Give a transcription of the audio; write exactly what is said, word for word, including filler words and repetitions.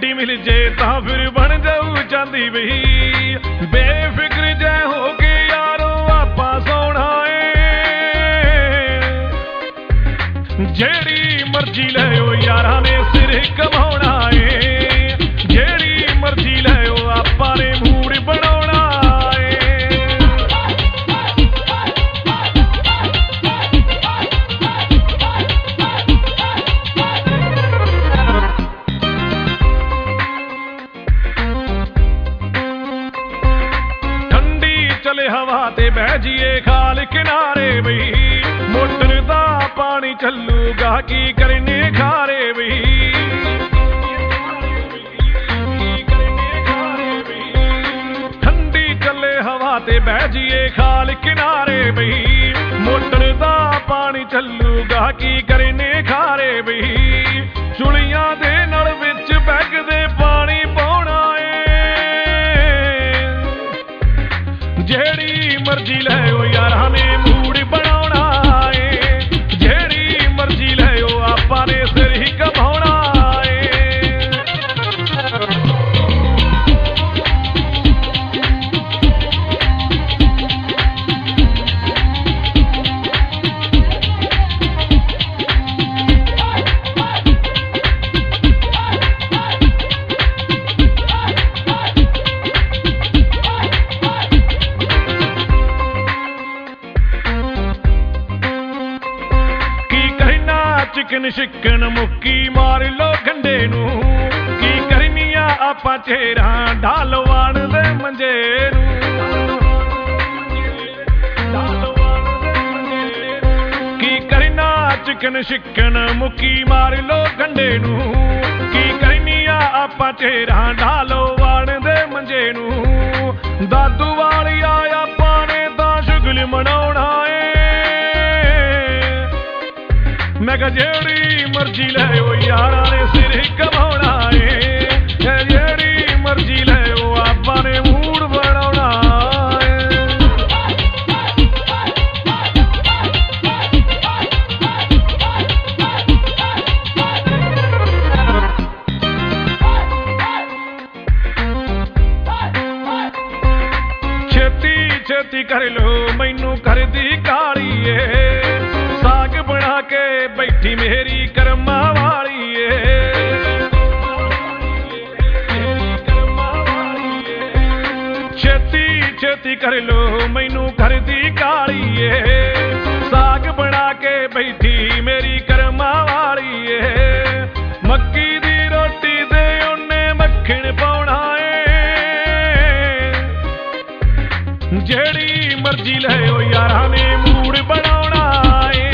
ਗੱਡੀ ਮਿਲ ਜੇ ਤਾਂ ਫਿਰ ਬਣ ਜਾਊ ਚਾਂਦੀ ਬਈ। ਬੇਫਿਕਰ ਜੈ ਹੋ ਕੇ ਯਾਰੋ ਆਪਾਂ ਸੋਣਾ ਏ, ਜਿਹੜੀ ਮਰਜ਼ੀ ਲੈਓ ਯਾਰਾਂ ਨੇ ਸਿਰ ਕਮਾਉਣਾ ਏ, ਜਿਹੜੀ ਮਰਜ਼ੀ ਲੈਓ ਆਪਾਂ ਨੇ ਮੂਡ ਬਣਾਉਣਾ ਏ। ਠੰਡੀ ਚਲੇ ਹਵਾ ਤੇ ਬਹਿ ਜੀਏ ਖਾਲ ਕਿਨਾਰੇ ਬਈ, ਮੋਟਰ ਦਾ ਪਾਣੀ ਚੱਲੂਗਾ ਕੀ ਕਰਨੇ ਖਾਰੇ ਬਈ। ਠੰਡੀ ਚੱਲੇ ਹਵਾ ਤੇ ਬਹਿ ਜੀਏ ਖਾਲ ਕਿਨਾਰੇ ਬਈ, ਮੋਟਰ ਦਾ ਪਾਣੀ ਚੱਲੂਗਾ ਕੀ ਕਰਨੇ ਖਾਰੇ ਬਈ। ਚੁਲੀਆਂ ਦੇ ਨਲ ਵਿੱਚ ਬੈਗ ਦੇ ਪਾਣੀ ਪਾਉਣਾ ਏ, ਜਿਹੜੀ ਮਰਜ਼ੀ ਲੈਓ ਯਾਰਾਂ ਨੇ ਮੂਡ ਬਣਾਉਣਾ ਏ, ਜਿਹੜੀ ਮਰਜ਼ੀ ਲੈਓ ਆਪਾਂ ਨੇ ਸਿਰ ਹੀ ਕਮਾਉਣਾ ਏ। ਚਿਕਨ ਸ਼ਿਕਨ ਮੁੱਕੀ ਮਾਰ ਲੋ ਗੰਡੇ ਨੂੰ, ਕੀ ਕਰਨੀਆਂ ਆਪਾਂ ਚਿਹਰਾ ਢਾਲਵਾਨ ਦੇ ਮੰਜੇ ਨੂੰ। ਕੀ ਕਰਨਾ ਚਿਕਨ ਸ਼ਿਕਨ ਮੁੱਕੀ ਮਾਰ ਲੋ ਗੰਡੇ ਨੂੰ, ਕੀ ਕਰਨੀਆਂ ਆਪਾਂ ਚਿਹਰਾ ਢਾਲਵਾਨ ਦੇ ਮੰਜੇ ਨੂੰ। ਦਾਦੂ ਵਾਲੀਆ ਆਪਾਂ ਨੇ ਤਾਂ ਸ਼ੁਗਲ ਮਨਾਉਣਾ ਏ, ਮੈਂ ਕਿਹਾ ਜਿਹੜੀ ਮਰਜ਼ੀ ਲੈਓ ਯਾਰਾਂ ਨੇ ਸਿਰ ਕਮਾਉਣਾ ਏ, ਜਿਹੜੀ ਮਰਜ਼ੀ ਲੈਓ ਆਪਾਂ ਨੇ ਮੂਡ ਬਣਾਉਣਾ ਏ। ਛੇਤੀ ਛੇਤੀ ਕਰ ਲੋ ਮੈਨੂੰ ਕਰਦੀ ਕਾਲੀ ਏ, ਸਾਗ ਬਣਾ ਕੇ ਬੈਠੀ ਮੇਰੀ ਕਰਮਾਂ ਵਾਲੀ ਏ। ਛੇਤੀ ਛੇਤੀ ਕਰ ਲੋ ਮੈਨੂੰ ਕਰਦੀ ਕਾਲੀ ਏ, ਸਾਗ ਬਣਾ ਕੇ ਬੈਠੀ ਮੇਰੀ ਕਰਮਾਂ ਵਾਲੀ ਏ। ਮੱਕੀ ਦੀ ਰੋਟੀ ਦੇ ਉਹਨੇ ਮੱਖਣ ਪਾਉਣਾ ਏ, ਜਿਹੜੀ ਮਰਜ਼ੀ ਲੈਓ ਯਾਰਾਂ ਨੇ ਮੂਡ ਬਣਾਉਣਾ ਏ,